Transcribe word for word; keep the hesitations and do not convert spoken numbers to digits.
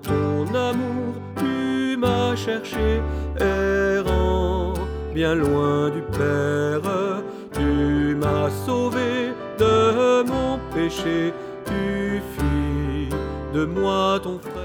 ton amour tu m'as cherché, errant bien loin du Père. Tu m'as sauvé de mon péché, tu fis de moi ton frère.